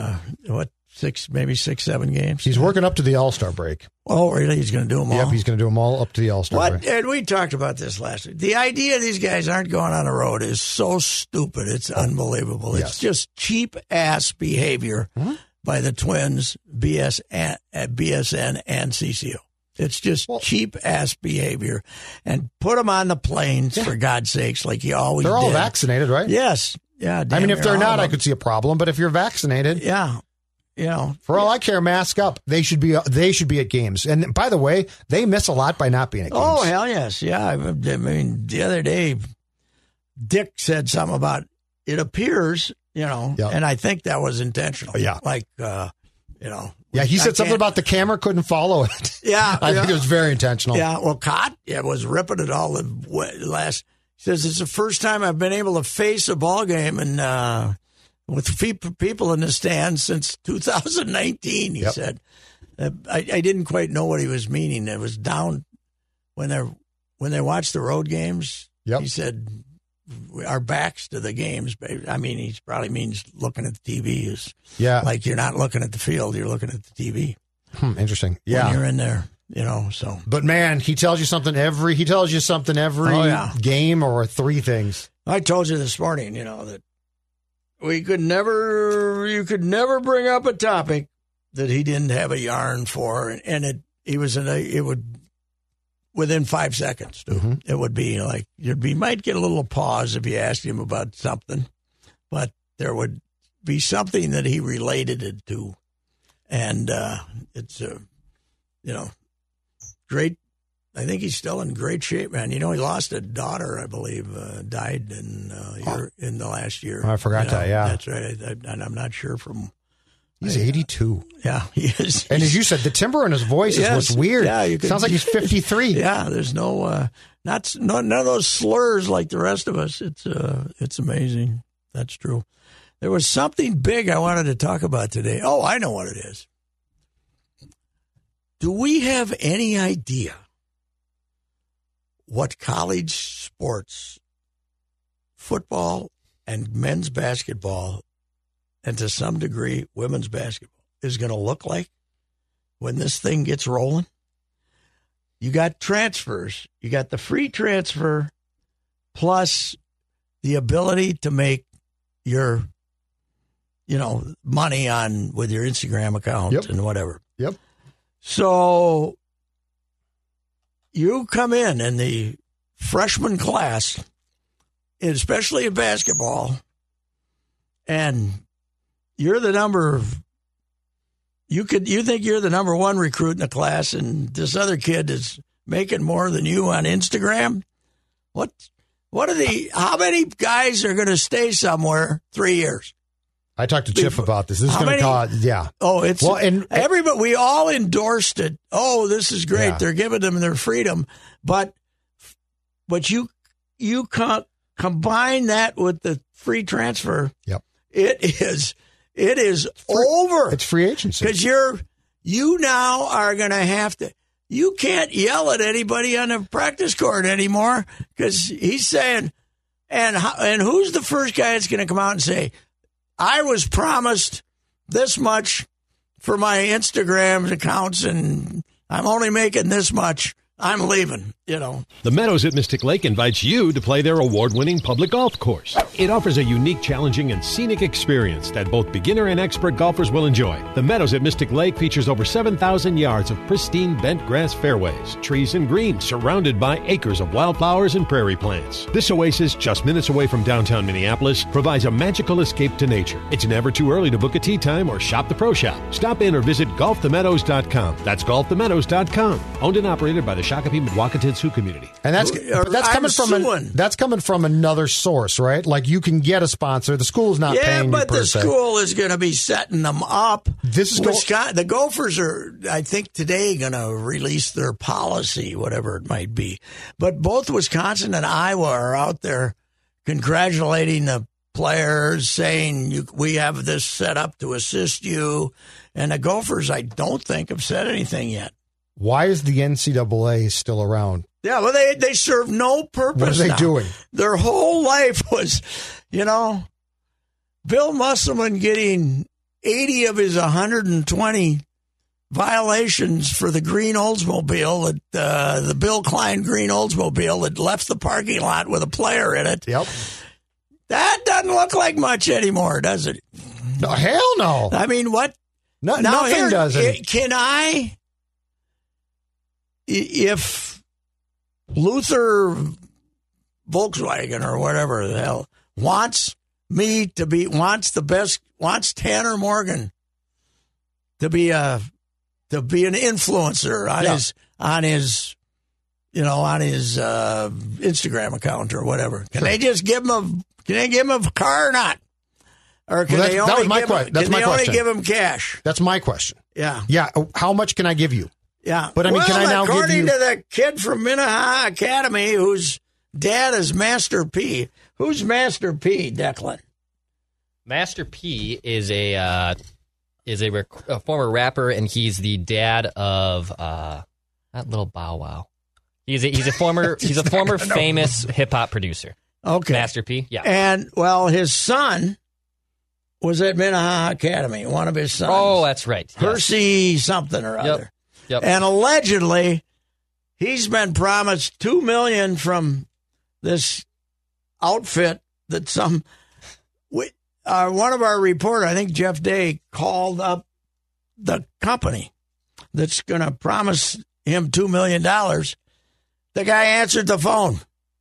Speaker 1: 6, 7 games.
Speaker 3: He's working up to the All-Star break.
Speaker 1: Oh, really? He's going to do them all?
Speaker 3: Yep, he's going to do them all up to the All-Star break.
Speaker 1: And we talked about this last week. The idea these guys aren't going on the road is so stupid. It's unbelievable.
Speaker 3: Yes.
Speaker 1: It's just cheap-ass behavior by the Twins, BSN, and CCO. It's just cheap-ass behavior. And put them on the planes, for God's sakes, like you always did.
Speaker 3: They're all vaccinated, right?
Speaker 1: Yes. Yeah.
Speaker 3: I mean, if they're not, I could see a problem. But if you're vaccinated.
Speaker 1: Yeah.
Speaker 3: For all I care, mask up. They should be at games. And by the way, they miss a lot by not being at games.
Speaker 1: Oh, hell yes. Yeah. I mean, the other day, Dick said something about it appears, and I think that was intentional.
Speaker 3: Yeah.
Speaker 1: Like,
Speaker 3: Yeah, he said something about the camera couldn't follow it.
Speaker 1: Yeah.
Speaker 3: I think it was very intentional.
Speaker 1: Yeah. Well, Cott was ripping it all the last. He says, it's the first time I've been able to face a ball game and with people in the stands since 2019, he said. I didn't quite know what he was meaning. It was down when they watch the road games.
Speaker 3: Yep.
Speaker 1: He said, our backs to the games. I mean, he probably means looking at the TV. Like you're not looking at the field, you're looking at the TV.
Speaker 3: Interesting. Yeah.
Speaker 1: When you're in there. So.
Speaker 3: But man, he tells you something every game or three things.
Speaker 1: I told you this morning, that you could never bring up a topic that he didn't have a yarn for, and it would within 5 seconds. Too. Mm-hmm. It would be like you might get a little pause if you asked him about something, but there would be something that he related it to, and it's great. I think he's still in great shape, man. He lost a daughter, I believe, died in the last year.
Speaker 3: I forgot that, yeah.
Speaker 1: That's right. And I'm not sure from...
Speaker 3: He's 82.
Speaker 1: Yeah, he is.
Speaker 3: And as you said, the timbre in his voice is what's weird.
Speaker 1: Yeah,
Speaker 3: sounds like he's 53.
Speaker 1: Yeah, there's none of those slurs like the rest of us. It's amazing. That's true. There was something big I wanted to talk about today. Oh, I know what it is. Do we have any idea what college sports, football, and men's basketball, and to some degree women's basketball, is going to look like when this thing gets rolling? You got transfers. You got the free transfer plus the ability to make your, money with your Instagram account and whatever.
Speaker 3: Yep.
Speaker 1: So you come in the freshman class, especially in basketball, and you're the you think you're the number one recruit in the class, and this other kid is making more than you on Instagram? How many guys are going to stay somewhere 3 years?
Speaker 3: I talked to Chip about this. This is going to cause, yeah.
Speaker 1: Oh, everybody, we all endorsed it. Oh, this is great. Yeah. They're giving them their freedom. But you combine that with the free transfer.
Speaker 3: Yep.
Speaker 1: It is over.
Speaker 3: It's free agency.
Speaker 1: Because you now are going to have to, you can't yell at anybody on the practice court anymore because he's saying, and who's the first guy that's going to come out and say, I was promised this much for my Instagram accounts, and I'm only making this much. I'm leaving,
Speaker 4: The Meadows at Mystic Lake invites you to play their award-winning public golf course. It offers a unique, challenging, and scenic experience that both beginner and expert golfers will enjoy. The Meadows at Mystic Lake features over 7,000 yards of pristine bent grass fairways, trees, and greens surrounded by acres of wildflowers and prairie plants. This oasis, just minutes away from downtown Minneapolis, provides a magical escape to nature. It's never too early to book a tee time or shop the pro shop. Stop in or visit golfthemeadows.com. That's golfthemeadows.com. Owned and operated by the Shakopee Mwakatid Sioux community.
Speaker 3: And that's coming from another source, right? Like you can get a sponsor. The school's not paying you per se.
Speaker 1: Yeah, but the school is going to be setting them up. The Gophers are, I think, today going to release their policy, whatever it might be. But both Wisconsin and Iowa are out there congratulating the players, saying we have this set up to assist you. And the Gophers, I don't think, have said anything yet.
Speaker 3: Why is the NCAA still around?
Speaker 1: Yeah, well, they serve no purpose.
Speaker 3: What are they doing?
Speaker 1: Their whole life was, Bill Musselman getting 80 of his 120 violations for the green Oldsmobile, the Bill Klein green Oldsmobile that left the parking lot with a player in it.
Speaker 3: Yep.
Speaker 1: That doesn't look like much anymore, does it?
Speaker 3: No, hell no.
Speaker 1: I mean, what?
Speaker 3: Nothing does it.
Speaker 1: Can I... If Luther Volkswagen or whatever the hell wants Tanner Morgan to be an influencer on his Instagram account or whatever. Can they just give him a car or not? Or can they only give him cash?
Speaker 3: That's my question.
Speaker 1: Yeah.
Speaker 3: Yeah. How much can I give you?
Speaker 1: Yeah.
Speaker 3: But I mean, can I now give you?
Speaker 1: According to the kid from Minnehaha Academy, whose dad is Master P. Who's Master P, Declan?
Speaker 5: Master P is a former rapper, and he's the dad of not Little Bow Wow. He's a former famous hip hop producer.
Speaker 1: Okay,
Speaker 5: Master P. Yeah,
Speaker 1: and well, his son was at Minnehaha Academy. One of his sons.
Speaker 5: Oh, that's right.
Speaker 1: Percy something or other.
Speaker 5: Yep.
Speaker 1: And allegedly, he's been promised $2 million from this outfit that one of our reporters, I think Jeff Day, called up the company that's going to promise him $2 million. The guy answered the phone.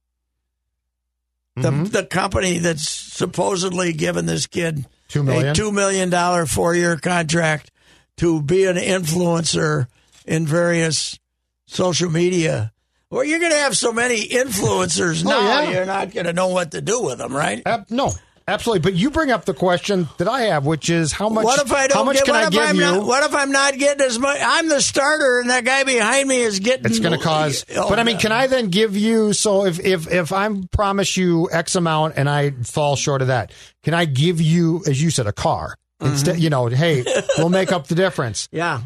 Speaker 1: The company that's supposedly given this kid
Speaker 3: $2 million?
Speaker 1: a $2 million 4-year contract to be an influencer in various social media. Well, you're going to have so many influencers now, you're not going to know what to do with them, right?
Speaker 3: No, absolutely. But you bring up the question that I have, which is how much?
Speaker 1: What if I don't
Speaker 3: how much
Speaker 1: get,
Speaker 3: can
Speaker 1: what
Speaker 3: I
Speaker 1: if
Speaker 3: give
Speaker 1: I'm
Speaker 3: you?
Speaker 1: Not, what if I'm not getting as much? I'm the starter, and that guy behind me is getting.
Speaker 3: It's going to cause. But I mean, can I then give you? So if I promise you X amount and I fall short of that, can I give you, as you said, a car instead? Hey, we'll make up the difference.
Speaker 1: Yeah.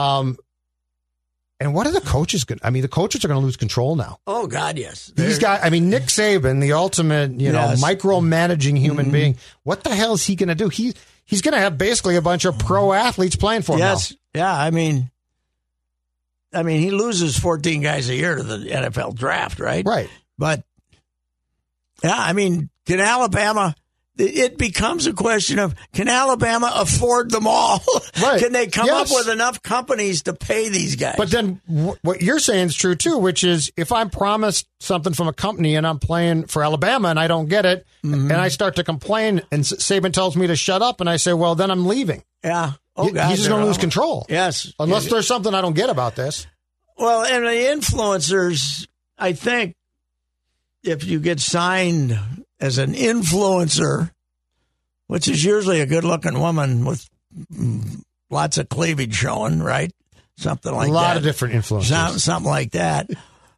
Speaker 3: And what are the coaches going to? I mean, the coaches are going to lose control now.
Speaker 1: Oh, God, yes.
Speaker 3: These guys, I mean, Nick Saban, the ultimate, micromanaging human being. What the hell is he going to do? He's going to have basically a bunch of pro athletes playing for him now.
Speaker 1: Yeah, I mean, he loses 14 guys a year to the NFL draft, right?
Speaker 3: Right.
Speaker 1: But, yeah, I mean, can Alabama... It becomes a question of, can Alabama afford them all?
Speaker 3: Right.
Speaker 1: Can they come up with enough companies to pay these guys?
Speaker 3: But then what you're saying is true, too, which is if I'm promised something from a company and I'm playing for Alabama and I don't get it, and I start to complain and Saban tells me to shut up and I say, well, then I'm leaving.
Speaker 1: Yeah. Oh, God,
Speaker 3: he's just going to lose control.
Speaker 1: Yes.
Speaker 3: Unless there's something I don't get about this.
Speaker 1: Well, and the influencers, I think, if you get signed as an influencer, which is usually a good-looking woman with lots of cleavage showing, right? Something like that.
Speaker 3: A lot of different influencers.
Speaker 1: Something like that.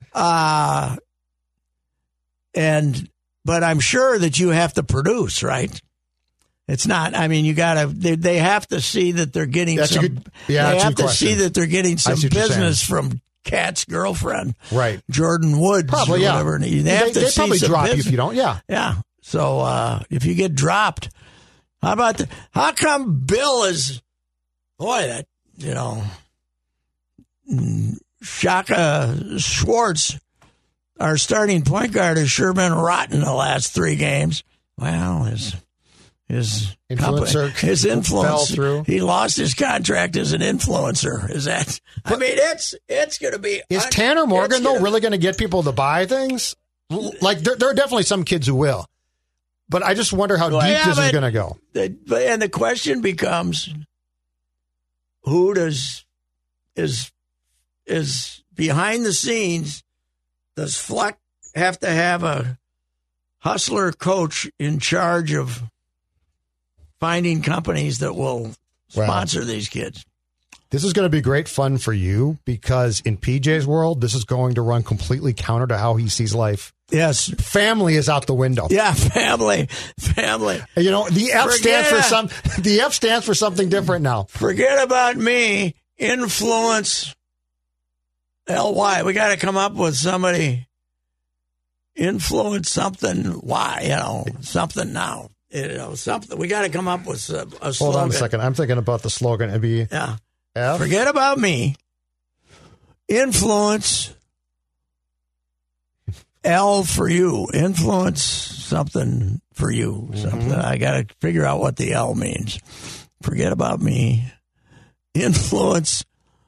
Speaker 1: But I'm sure that you have to produce, right? It's not. I mean, you got to. They have to see that they're getting some. They have to see that they're getting some business from Kat's girlfriend,
Speaker 3: right?
Speaker 1: Jordan Woods,
Speaker 3: probably,
Speaker 1: or whatever.
Speaker 3: They probably drop you if you don't.
Speaker 1: Yeah. So if you get dropped, how come Bill is? Boy, Shaka Schwartz, our starting point guard, has sure been rotten the last 3 games. Well, his influence
Speaker 3: fell through.
Speaker 1: He lost his contract as an influencer. Is that? I mean, it's going to be.
Speaker 3: Is Tanner Morgan though really going to get people to buy things? Like there are definitely some kids who will, but I just wonder how deep this is going to go.
Speaker 1: And the question becomes, who is behind the scenes? Does Fleck have to have a hustler coach in charge of finding companies that will sponsor these kids?
Speaker 3: This is going to be great fun for you because in PJ's world, this is going to run completely counter to how he sees life.
Speaker 1: Yes.
Speaker 3: Family is out the window.
Speaker 1: Yeah, family.
Speaker 3: The F stands for something different now.
Speaker 1: Forget about me. Influence. LY. We got to come up with somebody. Influence something. Why? Something now. Something. We got to come up with a slogan.
Speaker 3: Hold on a second. I'm thinking about the slogan. It'd be F.
Speaker 1: Forget about me. Influence. L for you. Influence something for you. Something. I got to figure out what the L means. Forget about me. Influence.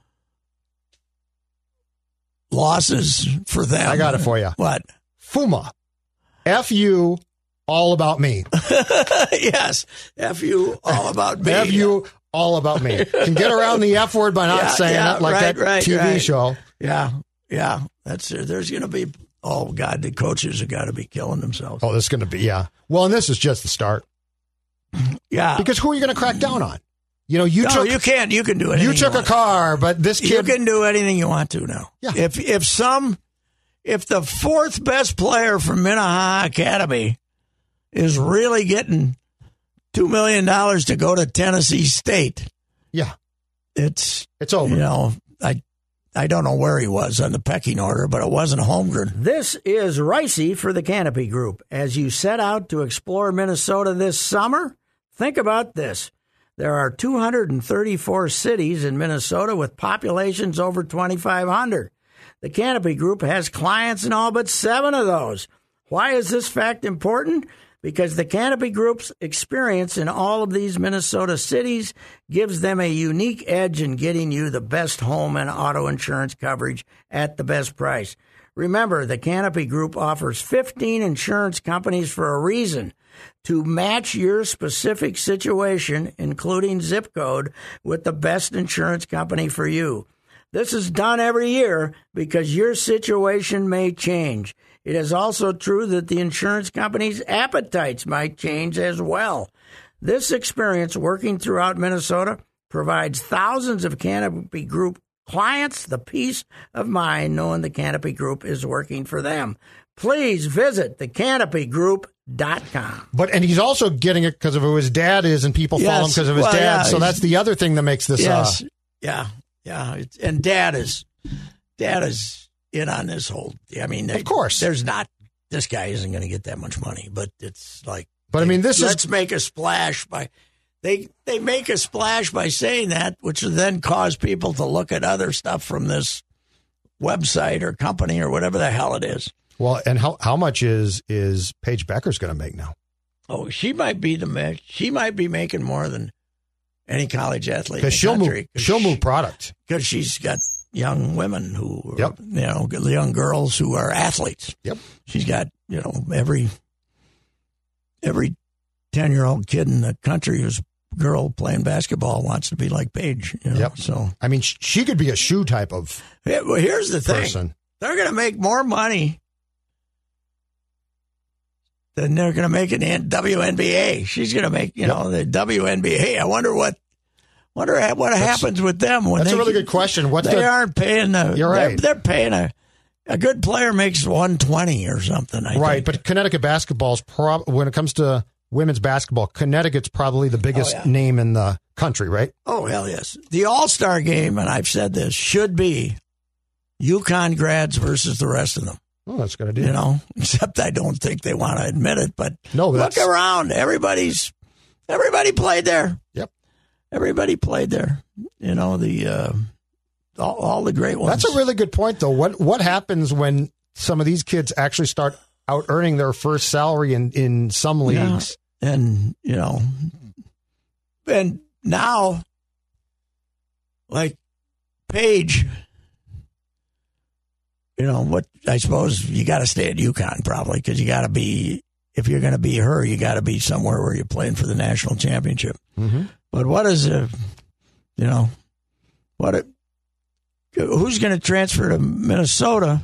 Speaker 1: Losses for them.
Speaker 3: I got it for you.
Speaker 1: What?
Speaker 3: FUMA. F-U, all about me.
Speaker 1: Yes. F-U, all about me.
Speaker 3: F-U, all about me. Can get around the F word by not saying it like that TV show.
Speaker 1: Yeah. There's going to be, oh, God, the coaches have got to be killing themselves.
Speaker 3: Oh, this is going to be, yeah. Well, and this is just the start.
Speaker 1: Yeah.
Speaker 3: Because who are you going to crack down on? You
Speaker 1: can't. You can do anything.
Speaker 3: You took a car, but this kid.
Speaker 1: You can do anything you want to now.
Speaker 3: Yeah.
Speaker 1: If the fourth best player from Minnehaha Academy is really getting $2 million to go to Tennessee State,
Speaker 3: yeah,
Speaker 1: it's
Speaker 3: over.
Speaker 1: I don't know where he was on the pecking order, but it wasn't Holmgren. This is Ricey for the Canopy Group. As you set out to explore Minnesota this summer, think about this. There are 234 cities in Minnesota with populations over 2,500. The Canopy Group has clients in all but 7 of those. Why is this fact important? Because the Canopy Group's experience in all of these Minnesota cities gives them a unique edge in getting you the best home and auto insurance coverage at the best price. Remember, the Canopy Group offers 15 insurance companies for a reason, to match your specific situation, including zip code, with the best insurance company for you. This is done every year because your situation may change. It is also true that the insurance company's appetites might change as well. This experience working throughout Minnesota provides thousands of Canopy Group clients the peace of mind knowing the Canopy Group is working for them. Please visit thecanopygroup.com.
Speaker 3: And he's also getting it because of who his dad is, and people follow him because of his dad. Yeah, so that's the other thing that makes this.
Speaker 1: Yes. Yeah. And dad is in on this whole. I mean,
Speaker 3: of course,
Speaker 1: there's not. This guy isn't going to get that much money, but it's like.
Speaker 3: But I mean,
Speaker 1: let's make a splash by. They make a splash by saying that, which will then cause people to look at other stuff from this website or company or whatever the hell it is.
Speaker 3: Well, and how much is Paige Becker's going to make now?
Speaker 1: Oh, she might be making more than any college athlete in the
Speaker 3: she'll
Speaker 1: country.
Speaker 3: She'll move product
Speaker 1: because she's got young women who,
Speaker 3: yep.
Speaker 1: Young girls who are athletes.
Speaker 3: Yep,
Speaker 1: she's got every 10-year-old kid in the country who's girl playing basketball wants to be like Paige.
Speaker 3: Yep.
Speaker 1: So
Speaker 3: I mean, she could be a shoe type of.
Speaker 1: Well, here's the thing:
Speaker 3: person.
Speaker 1: They're going to make more money than they're going to make in the WNBA. She's going to make, the WNBA. I wonder what happens with them when
Speaker 3: that's a really good question.
Speaker 1: Aren't paying
Speaker 3: you're right.
Speaker 1: They're paying a good player makes $120 or something. I think.
Speaker 3: But Connecticut basketball's when it comes to women's basketball, Connecticut's probably the biggest name in the country, right?
Speaker 1: Oh, hell yes. The All-Star game, and I've said this, should be UConn grads versus the rest of them.
Speaker 3: Oh, that's a good idea.
Speaker 1: Except I don't think they want to admit it, but
Speaker 3: no,
Speaker 1: look around. Everybody played there.
Speaker 3: Yep.
Speaker 1: Everybody played there. All the great ones.
Speaker 3: That's a really good point, though. What happens when some of these kids actually start out earning their first salary in some leagues?
Speaker 1: Yeah. And, and now, like Paige, what I suppose you got to stay at UConn probably because you got to be, if you're going to be her, you got to be somewhere where you're playing for the national championship.
Speaker 3: Mm-hmm.
Speaker 1: But who's going to transfer to Minnesota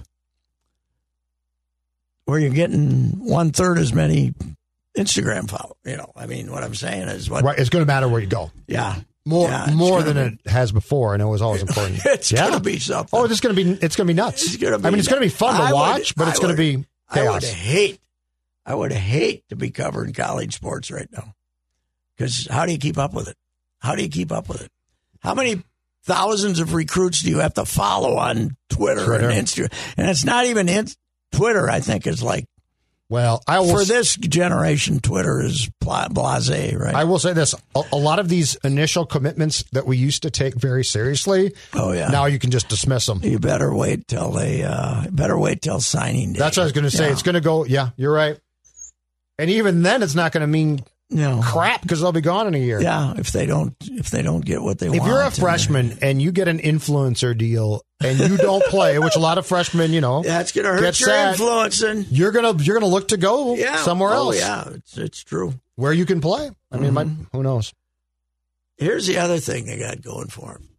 Speaker 1: where you're getting 1/3 as many Instagram followers? I mean, what I'm saying is
Speaker 3: right. It's going to matter where you go.
Speaker 1: Yeah.
Speaker 3: More than it has before, and it was always important.
Speaker 1: It's going to be something.
Speaker 3: Oh, it's going to be nuts.
Speaker 1: It's going to be.
Speaker 3: I mean, it's going to be fun to watch, but it's going to be chaos.
Speaker 1: I would hate to be covering college sports right now, because how do you keep up with it? How many thousands of recruits do you have to follow on Twitter. And Instagram? And it's not even Twitter. I think is like.
Speaker 3: Well,
Speaker 1: for this generation, Twitter is blasé, right?
Speaker 3: I will say this: a lot of these initial commitments that we used to take very seriously, now you can just dismiss them.
Speaker 1: You better wait till signing day.
Speaker 3: That's what I was going to say. Yeah. It's going to go. Yeah, you're right. And even then, it's not going to mean crap because they'll be gone in a year.
Speaker 1: Yeah, if they don't get what they want.
Speaker 3: If you're a freshman and you get an influencer deal and you don't play, which a lot of freshmen,
Speaker 1: that's going to hurt your influencing.
Speaker 3: You're gonna look to go somewhere else.
Speaker 1: Yeah, it's true.
Speaker 3: Where you can play. I mean, who knows?
Speaker 1: here's the other thing they got going for them.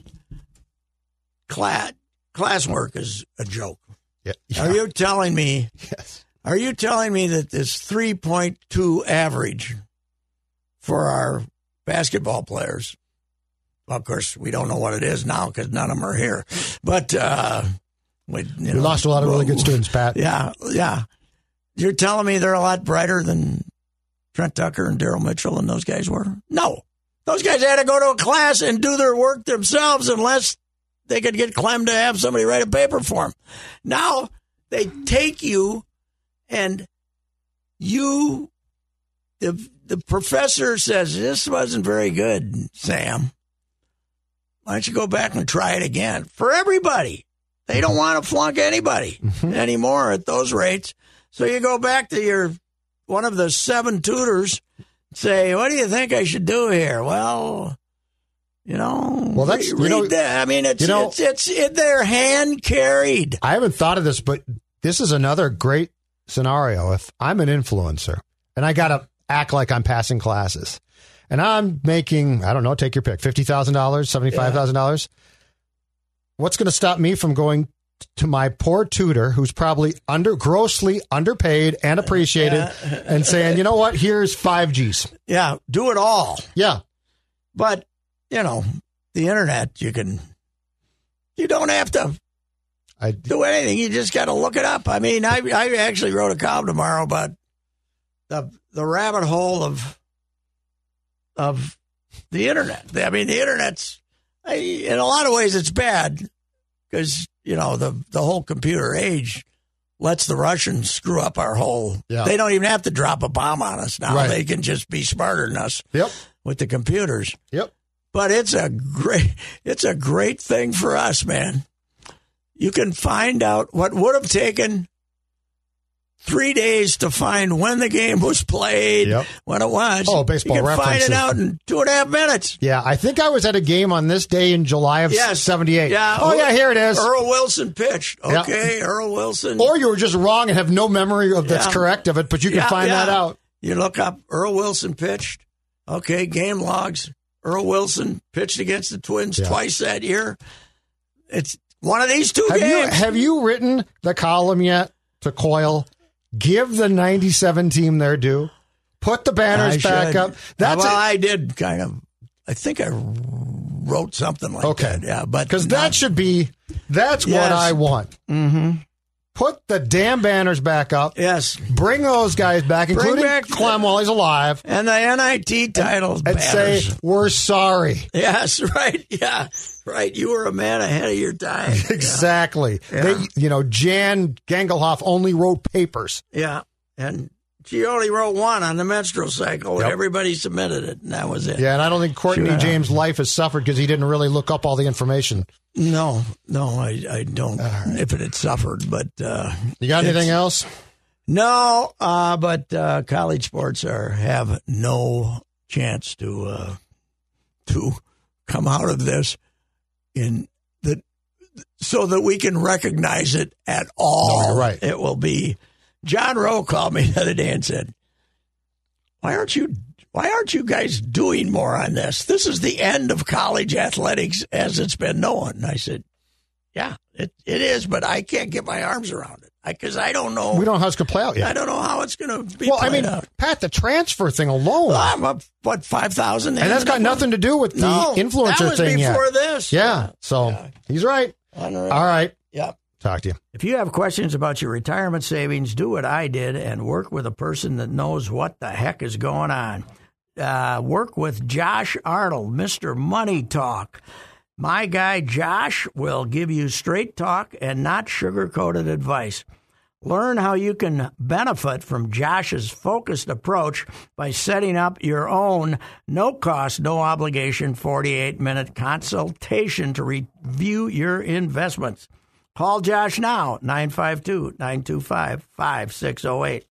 Speaker 1: Classwork is a joke.
Speaker 3: Yeah.
Speaker 1: Are you telling me?
Speaker 3: Yes.
Speaker 1: Are you telling me that this 3.2 average for our basketball players? Well, of course, we don't know what it is now because none of them are here. But we
Speaker 3: lost a lot of really good students, Pat.
Speaker 1: Yeah. You're telling me they're a lot brighter than Trent Tucker and Daryl Mitchell and those guys were? No. Those guys had to go to a class and do their work themselves unless they could get Clem to have somebody write a paper for them. Now they take you and the professor says, this wasn't very good, Sam. Why don't you go back and try it again? For everybody. They don't want to flunk anybody anymore at those rates. So you go back to one of the 7 tutors, say, what do you think I should do here? Well,
Speaker 3: that's
Speaker 1: read that. I mean, they're hand carried.
Speaker 3: I haven't thought of this, but this is another great scenario. If I'm an influencer and I got to act like I'm passing classes and I'm making, I don't know, take your pick, $50,000, $75,000. What's going to stop me from going to my poor tutor who's probably grossly underpaid and appreciated and saying, you know what, here's 5 G's.
Speaker 1: Yeah, do it all.
Speaker 3: Yeah.
Speaker 1: But, the internet, you don't have to do anything. You just got to look it up. I mean, I actually wrote a column tomorrow about the rabbit hole of the internet. I mean, the internet's, in a lot of ways, it's bad because, the whole computer age lets the Russians screw up our whole. Yeah. They don't even have to drop a bomb on us now. Right. They can just be smarter than us with the computers.
Speaker 3: Yep.
Speaker 1: But it's a great thing for us, man. You can find out what would have taken 3 days to find when the game was played, when it was.
Speaker 3: Oh, baseball
Speaker 1: you can
Speaker 3: references.
Speaker 1: find it out in 2.5 minutes.
Speaker 3: Yeah, I think I was at a game on this day in July of 78.
Speaker 1: Yeah.
Speaker 3: Oh, yeah, here it is.
Speaker 1: Earl Wilson pitched. Okay, Earl Wilson.
Speaker 3: Or you were just wrong and have no memory that's correct of it, but you can find that out.
Speaker 1: You look up Earl Wilson pitched. Okay, game logs. Earl Wilson pitched against the Twins twice that year. It's one of these two games.
Speaker 3: Have you written the column yet to Coyle? Give the 97 team their due. Put the banners back up.
Speaker 1: I did kind of. I think I wrote something like that. Yeah, but
Speaker 3: because that's what I want.
Speaker 1: Mm-hmm.
Speaker 3: Put the damn banners back up.
Speaker 1: Yes.
Speaker 3: Bring those guys back, including Clem while he's alive.
Speaker 1: And the NIT titles.
Speaker 3: And say, we're sorry.
Speaker 1: Yes, right. Yeah, right. You were a man ahead of your time.
Speaker 3: Exactly. Yeah. Jan Gangelhoff only wrote papers.
Speaker 1: Yeah. And she only wrote one on the menstrual cycle. Yep. Everybody submitted it, and that was it.
Speaker 3: Yeah, and I don't think Courtney James' life has suffered because he didn't really look up all the information.
Speaker 1: No, I don't. If it had suffered, but
Speaker 3: you got anything else?
Speaker 1: No, but college sports have no chance to come out of this so that we can recognize it at all.
Speaker 3: No, you're right.
Speaker 1: It will be. John Rowe called me the other day and said, "Why aren't you guys doing more on this? This is the end of college athletics as it's been known." And I said, "Yeah, it is, but I can't get my arms around it because I don't know.
Speaker 3: We don't know how it's going to play out yet.
Speaker 1: I don't know how it's going to be played out."
Speaker 3: Pat, the transfer thing alone.
Speaker 1: I'm up, 5,000?
Speaker 3: And that's got nothing to do with the influencer thing yet.
Speaker 1: That was before this.
Speaker 3: Yeah, he's right. All right.
Speaker 1: Yep.
Speaker 3: Talk to you.
Speaker 1: If you have questions about your retirement savings, do what I did and work with a person that knows what the heck is going on. Work with Josh Arnold, Mr. Money Talk. My guy Josh will give you straight talk and not sugar-coated advice. Learn how you can benefit from Josh's focused approach by setting up your own no-cost, no-obligation 48-minute consultation to review your investments. Call Josh now, 952-925-5608.